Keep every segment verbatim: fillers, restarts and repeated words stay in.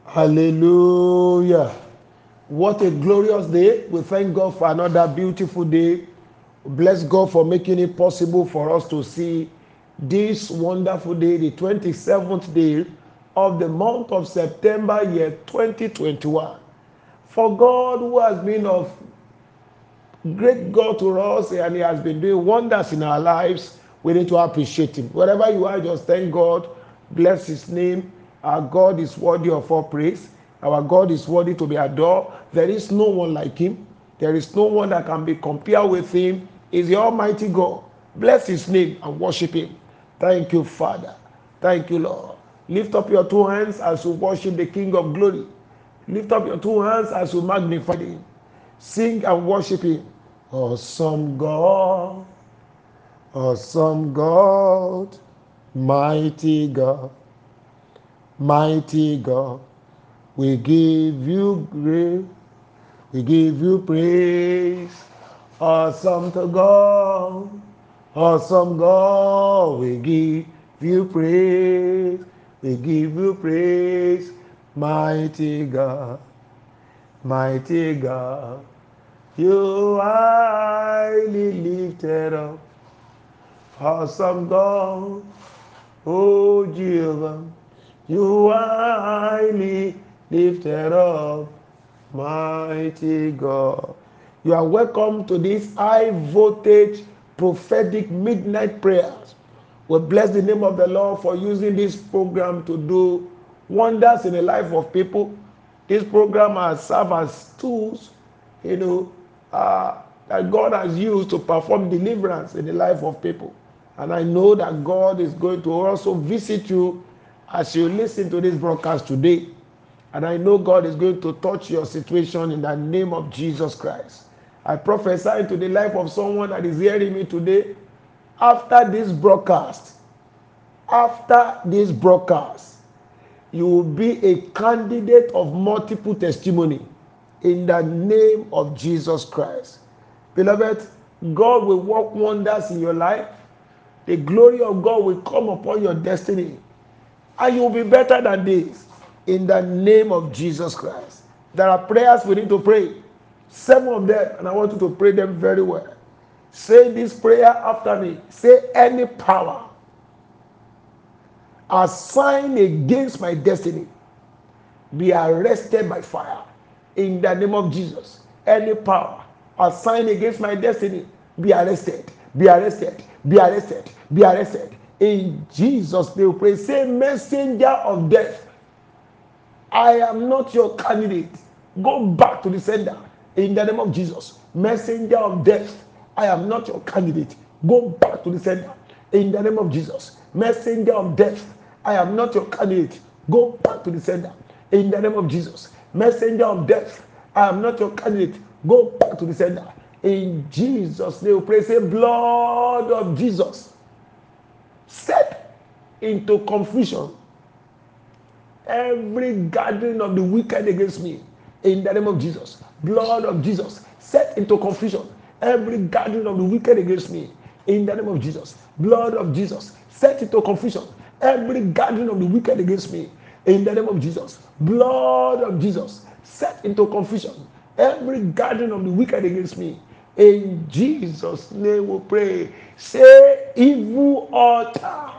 Hallelujah. What a glorious day. We thank God for another beautiful day. Bless God for making it possible for us to see this wonderful day, the twenty-seventh day of the month of September, year twenty twenty-one. For God, who has been of great God to us and He has been doing wonders in our lives, we need to appreciate Him. Wherever you are, just thank God. Bless His name. Our God is worthy of all praise. Our God is worthy to be adored. There is no one like Him. There is no one that can be compared with Him. He is the Almighty God. Bless His name and worship Him. Thank you, Father. Thank you, Lord. Lift up your two hands as you worship the King of glory. Lift up your two hands as you magnify Him. Sing and worship Him. Awesome God, awesome God, mighty God, mighty God. We give you grace, we give you praise. Awesome to God, awesome God, we give you praise, we give you praise. Mighty God, mighty God. You highly lifted up, awesome God, oh Jehovah. You highly lifted up, mighty God. You are welcome to this high voltage prophetic midnight prayers. We bless the name of the Lord for using this program to do wonders in the life of people. This program has served as tools, you know, uh, that God has used to perform deliverance in the life of people. And I know that God is going to also visit you as you listen to this broadcast today. And I know God is going to touch your situation in the name of Jesus Christ. I prophesy into the life of someone that is hearing me today. After this broadcast, after this broadcast, you will be a candidate of multiple testimony in the name of Jesus Christ. Beloved, God will work wonders in your life. The glory of God will come upon your destiny. And you will be better than this in the name of Jesus Christ. There are prayers we need to pray. Seven of them, and I want you to pray them very well. Say this prayer after me. Say, any power assigned against my destiny be arrested by fire in the name of Jesus. Any power assigned against my destiny be arrested, be arrested, be arrested, be arrested. In Jesus' name, pray. Say, messenger of death, I am not your candidate. Go back to the sender in the name of Jesus. Messenger of death, I am not your candidate. Go back to the sender in the name of Jesus. Messenger of death, I am not your candidate. Go back to the sender in the name of Jesus. Messenger of death, I am not your candidate. Go back to the sender. In Jesus' name, pray. Say, blood of Jesus, set into confusion every gathering of the wicked against me in the name of Jesus. Blood of Jesus, set into confusion every gathering of the wicked against me in the name of Jesus. Blood of Jesus, set into confusion every gathering of the wicked against me in the name of Jesus. Blood of Jesus, set into confusion every gathering of the wicked against me. In Jesus' name we pray. Say, evil altar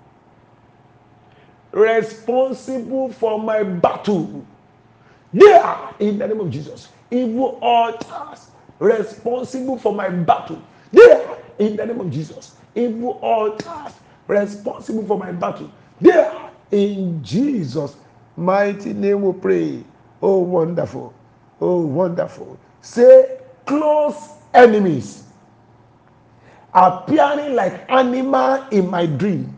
responsible for my battle. Yeah, in the name of Jesus. Evil altars responsible for my battle. Yeah, in the name of Jesus. Evil altars responsible for my battle. Yeah, in Jesus' mighty name we pray. Oh, wonderful. Oh, wonderful. Say, close enemies appearing like animal in my dream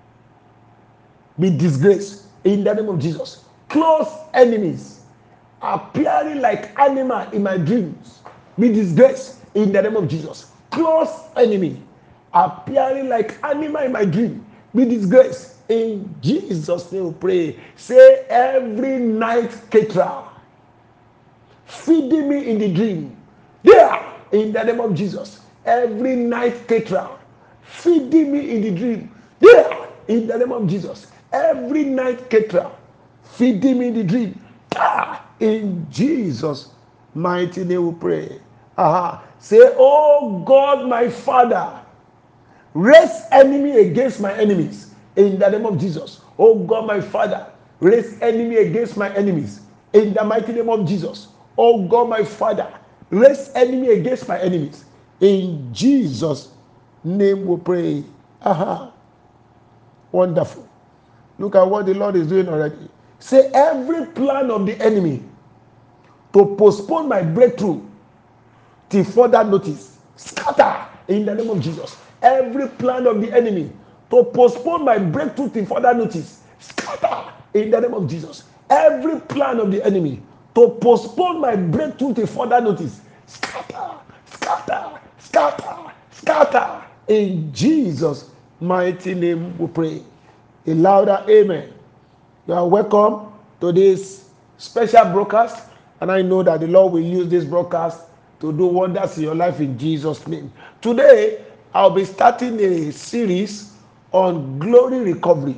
be disgraced in the name of Jesus. Close enemies appearing like animal in my dreams be disgraced in the name of Jesus. Close enemy appearing like animal in my dream be disgraced in Jesus' name. Pray. Say, every night caterer feeding me in the dream, there in the name of Jesus. Every night caterer feeding me in the dream, there in the name of Jesus. Every night caterer Feed him in the dream. Ah, in Jesus' mighty name we pray. Aha. Say, oh God, my Father, raise enemy against my enemies in the name of Jesus. Oh God, my Father, raise enemy against my enemies in the mighty name of Jesus. Oh God, my Father, raise enemy against my enemies in Jesus' name we pray. Aha. Wonderful. Look at what the Lord is doing already. Say, every plan of the enemy to postpone my breakthrough till further notice, scatter in the name of Jesus. Every plan of the enemy to postpone my breakthrough till further notice, scatter in the name of Jesus. Every plan of the enemy to postpone my breakthrough till further notice, scatter, scatter, scatter, scatter. In Jesus' mighty name we pray. A louder amen. You are welcome to this special broadcast, and I know that the Lord will use this broadcast to do wonders in your life in Jesus' name. Today, I'll be starting a series on glory recovery.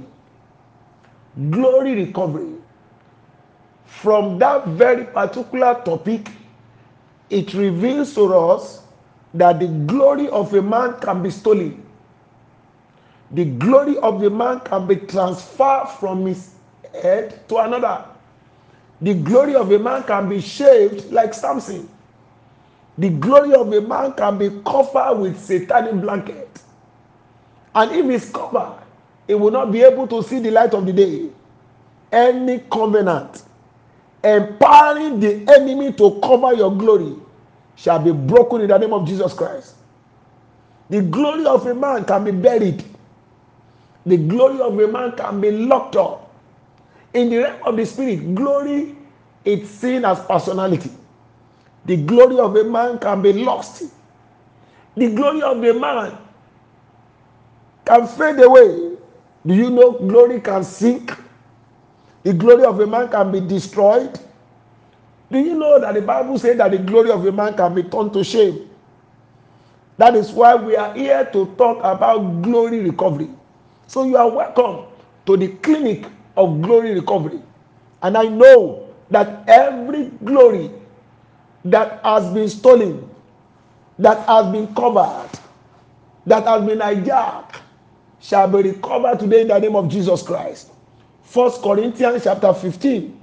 Glory recovery. From that very particular topic, it reveals to us that the glory of a man can be stolen. The glory of a man can be transferred from his head to another. The glory of a man can be shaved like Samson. The glory of a man can be covered with satanic blanket. And if it's covered, it will not be able to see the light of the day. Any covenant empowering the enemy to cover your glory shall be broken in the name of Jesus Christ. The glory of a man can be buried. The glory of a man can be locked up. In the realm of the spirit, glory is seen as personality. The glory of a man can be lost. The glory of a man can fade away. Do you know glory can sink? The glory of a man can be destroyed. Do you know that the Bible says that the glory of a man can be turned to shame? That is why we are here to talk about glory recovery. So you are welcome to the clinic of glory recovery. And I know that every glory that has been stolen, that has been covered, that has been hijacked, shall be recovered today in the name of Jesus Christ. First Corinthians chapter fifteen,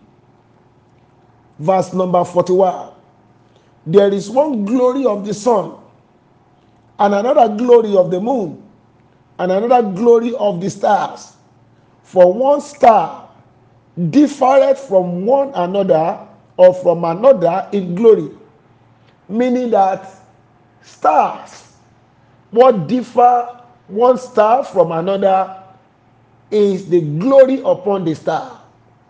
verse number forty-one. There is one glory of the sun, and another glory of the moon, and another glory of the stars. For one star differeth from one another, or from another in glory. Meaning that stars, what differ one star from another is the glory upon the star.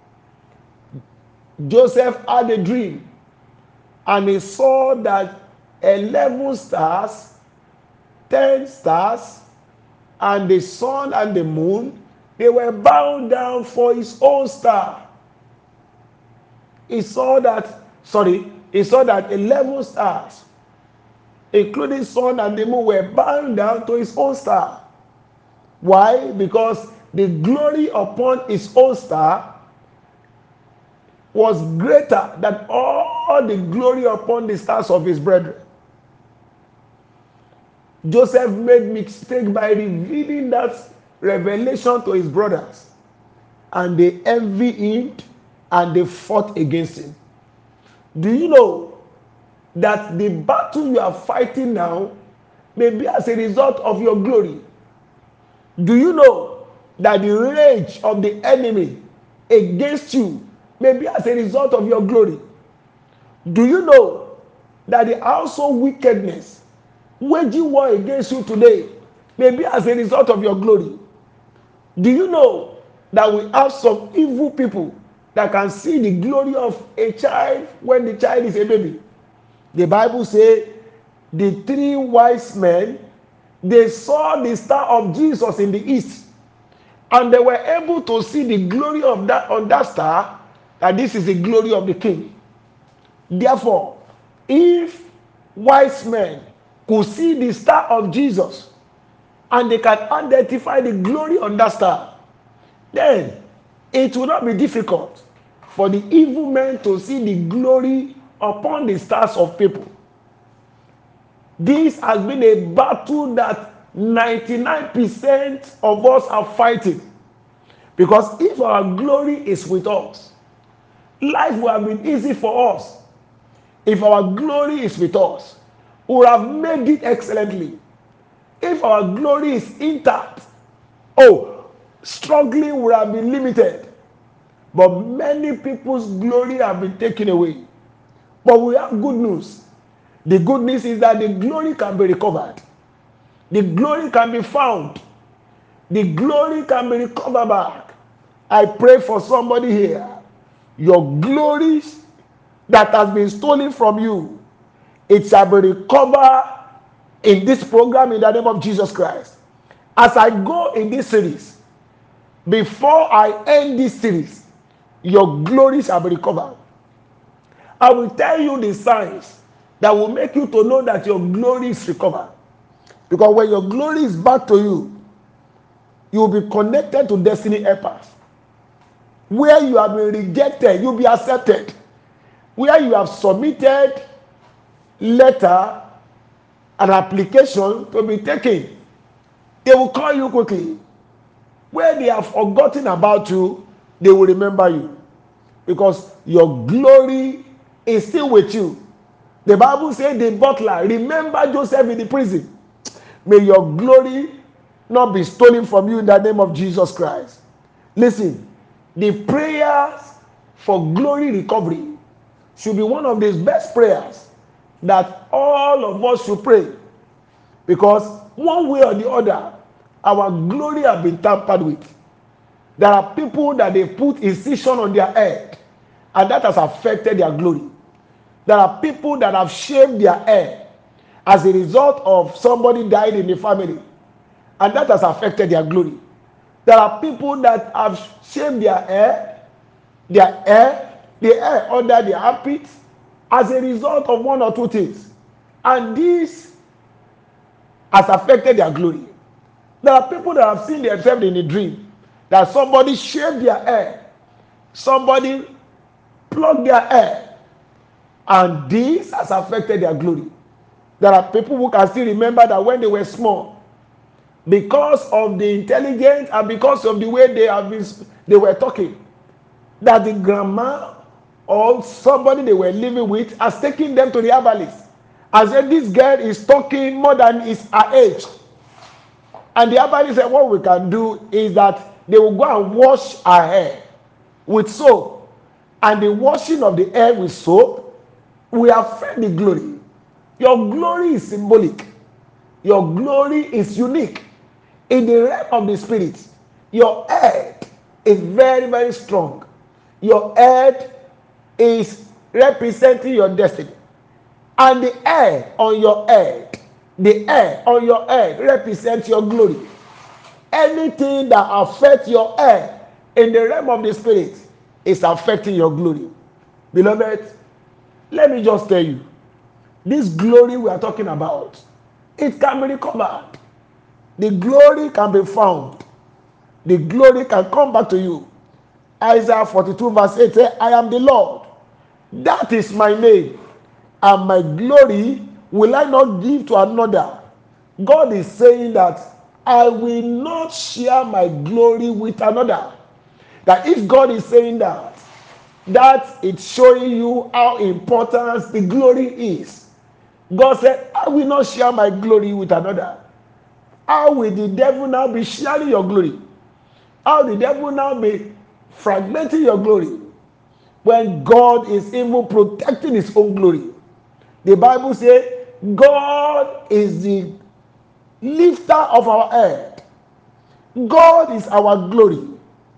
Joseph had a dream, and he saw that eleven stars, ten stars, and the sun and the moon, they were bound down for his own star. He saw that, sorry, he saw that eleven stars, including sun and the moon, were bound down to his own star. Why? Because the glory upon his own star was greater than all the glory upon the stars of his brethren. Joseph made mistake by revealing that revelation to his brothers, and they envied him and they fought against him. Do you know that the battle you are fighting now may be as a result of your glory? Do you know that the rage of the enemy against you may be as a result of your glory? Do you know that the household wickedness waging war against you today may be as a result of your glory? Do you know that we have some evil people that can see the glory of a child when the child is a baby? The Bible says the three wise men, they saw the star of Jesus in the east, and they were able to see the glory of that on that star, that this is the glory of the king. Therefore, if wise men could see the star of Jesus and they can identify the glory on that star, then it will not be difficult for the evil men to see the glory upon the stars of people. This has been a battle that ninety-nine percent of us are fighting. Because if our glory is with us, life will have been easy for us. If our glory is with us, we will have made it excellently. If our glory is intact, oh, struggling will have been limited. But many people's glory have been taken away. But we have good news. The good news is that the glory can be recovered. The glory can be found. The glory can be recovered back. I pray for somebody here. Your glories that has been stolen from you, it shall be recovered in this program in the name of Jesus Christ. As I go in this series, before I end this series, your glory shall be recovered. I will tell you the signs that will make you to know that your glory is recovered. Because when your glory is back to you, you will be connected to destiny helpers. Where you have been rejected, you will be accepted. Where you have submitted letter, an application to be taken, they will call you quickly. Where they have forgotten about you, they will remember you. Because your glory is still with you. The Bible says the butler, remember Joseph in the prison. May your glory not be stolen from you in the name of Jesus Christ. Listen, the prayers for glory recovery should be one of the best prayers that all of us should pray. Because one way or the other, our glory has been tampered with. There are people that they put incision on their head, and that has affected their glory. There are people that have shaved their hair as a result of somebody died in the family, and that has affected their glory. There are people that have shaved their hair, their hair, the hair under their armpits as a result of one or two things, and this has affected their glory. There are people that have seen themselves in a dream that somebody shaved their hair, somebody plucked their hair, and this has affected their glory. There are people who can still remember that when they were small, because of the intelligence and because of the way they have been, they were talking, that the grandma or somebody they were living with has taken them to the herbalist and said, this girl is talking more than is her age. And the herbalist said, what we can do is that they will go and wash her hair with soap. And the washing of the hair with soap will affect the glory. Your glory is symbolic. Your glory is unique. In the realm of the spirit, your head is very, very strong. Your head is representing your destiny. And the hair on your head, the hair on your head represents your glory. Anything that affects your hair in the realm of the spirit is affecting your glory. Beloved, let me just tell you, this glory we are talking about, it can be recovered. The glory can be found. The glory can come back to you. Isaiah forty-two verse eight says, I am the Lord. That is my name. And my glory will I not give to another. God is saying that I will not share my glory with another. That if God is saying that, that it's showing you how important the glory is. God said, I will not share my glory with another. How will the devil now be sharing your glory? How will the devil now be fragmenting your glory when God is even protecting his own glory? The Bible says God is the lifter of our head. God is our glory.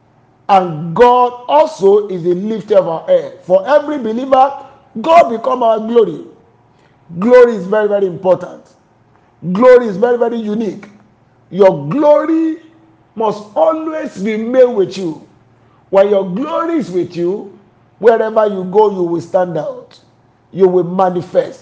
And God also is the lifter of our head. For every believer, God becomes our glory. Glory is very, very important. Glory is very, very unique. Your glory must always remain with you. When your glory is with you, wherever you go, you will stand out. You will manifest.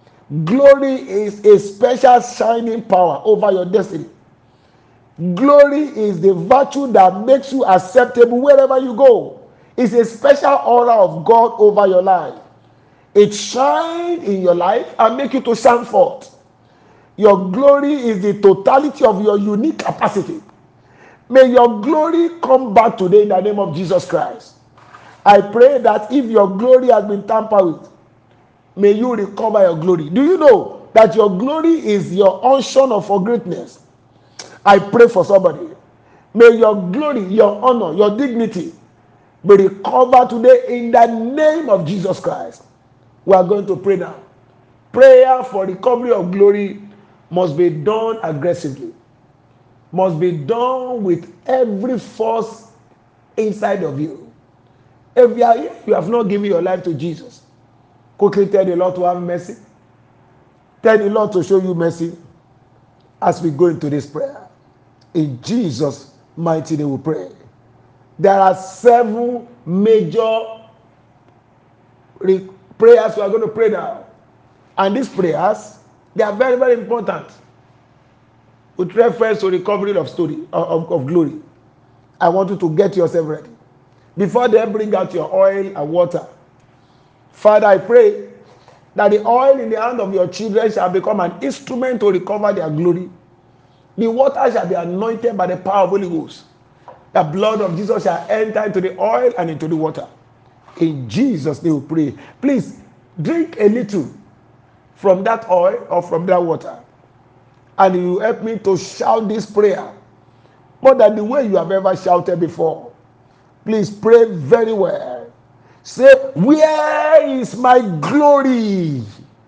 Glory is a special shining power over your destiny. Glory is the virtue that makes you acceptable wherever you go. It's a special aura of God over your life. It shines in your life and make you to shine forth. Your glory is the totality of your unique capacity. May your glory come back today in the name of Jesus Christ. I pray that if your glory has been tampered with, may you recover your glory. Do you know that your glory is your unction of for greatness? I pray for somebody. May your glory, your honor, your dignity be recovered today in the name of Jesus Christ. We are going to pray now. Prayer for recovery of glory must be done aggressively, must be done with every force inside of you. If you, are, if you have not given your life to Jesus, quickly tell the Lord to have mercy. Tell the Lord to show you mercy as we go into this prayer. In Jesus' mighty name we pray. There are seven major re- prayers we are going to pray now. And these prayers, they are very, very important. With reference to recovery of story of, of glory. I want you to get yourself ready. Before they bring out your oil and water, Father, I pray that the oil in the hand of your children shall become an instrument to recover their glory. The water shall be anointed by the power of Holy Ghost. The blood of Jesus shall enter into the oil and into the water. In Jesus' name we pray. Please drink a little from that oil or from that water. And you help me to shout this prayer more than the way you have ever shouted before. Please pray very well. Say, where is my glory?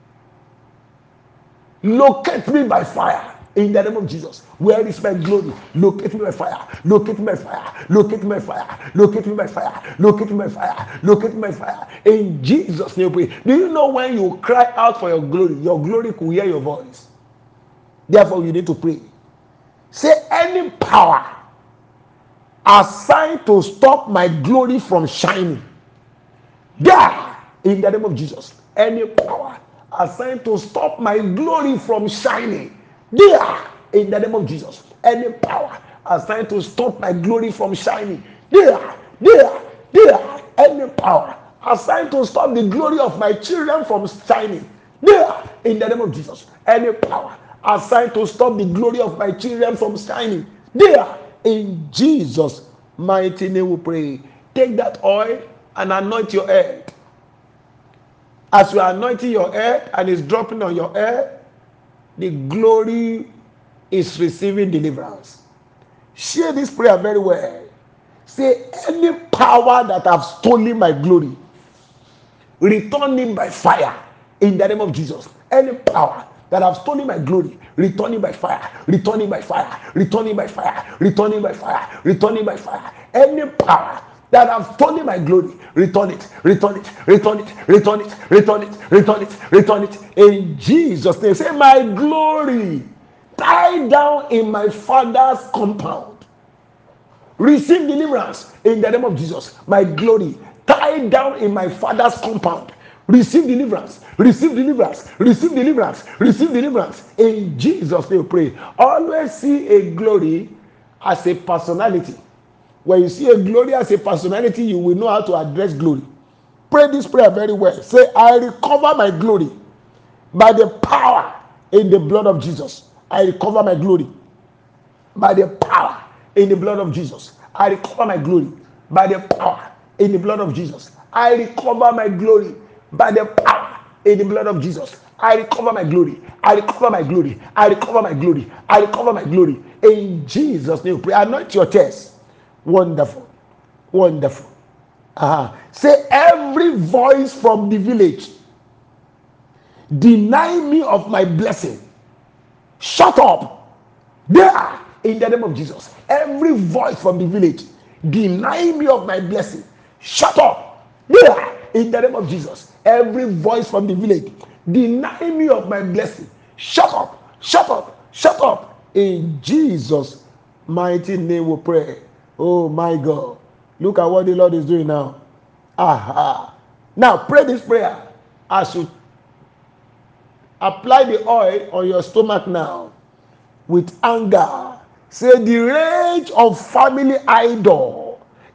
Locate me by fire. In the name of Jesus. Where is my glory? Locate me by fire. Locate me by fire. Locate me by fire. Locate me by fire. Locate me by fire. Locate me by fire. In Jesus' name we pray. Do you know when you cry out for your glory, your glory could hear your voice? Therefore, you need to pray. Say, any power assigned to stop my glory from shining, there, in the name of Jesus. Any power assigned to stop my glory from shining, there, in the name of Jesus. Any power assigned to stop my glory from shining, there, there, there. Any power assigned to stop the glory of my children from shining, there, in the name of Jesus. Any power assigned to stop the glory of my children from shining, there, in Jesus' mighty name we pray. Take that oil and anoint your head. As you are anointing your head and it's dropping on your head, the glory is receiving deliverance. Share this prayer very well. Say, any power that have stolen my glory, return it by fire in the name of Jesus. Any power that have stolen my glory, return it by fire, return it by fire, return it by fire, return it by fire, return it by fire. Any power that have stolen my glory, return it, return it, return it, return it, return it, return it, return it. In Jesus' name, say, my glory tie down in my father's compound. Receive deliverance in the name of Jesus. My glory tie down in my father's compound. Receive deliverance, receive deliverance, receive deliverance, receive deliverance. In Jesus' name, pray. Always see a glory as a personality. When you see a glory as a personality, you will know how to address glory. Pray this prayer very well. Say, I recover my glory by the power in the blood of Jesus. I recover my glory by the power in the blood of Jesus. I recover my glory by the power in the blood of Jesus. I recover my glory by the power in the blood of Jesus. I recover my glory. I recover my glory. I recover my glory. I recover my glory. In Jesus' name, pray. Anoint your chest. Wonderful. Wonderful. Uh-huh. Say, every voice from the village deny me of my blessing, shut up. There, in the name of Jesus. Every voice from the village deny me of my blessing, shut up. There, in the name of Jesus. Every voice from the village deny me of my blessing, shut up, shut up, shut up. In Jesus' mighty name we pray. Oh my God. Look at what the Lord is doing now. Aha. Now pray this prayer as you apply the oil on your stomach now with anger. Say, the rage of family idol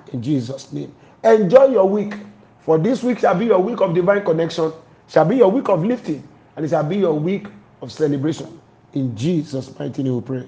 In Jesus' name. Enjoy your week. For this week shall be your week of divine connection, shall be your week of lifting, and it shall be your week of celebration. In Jesus' mighty name we pray.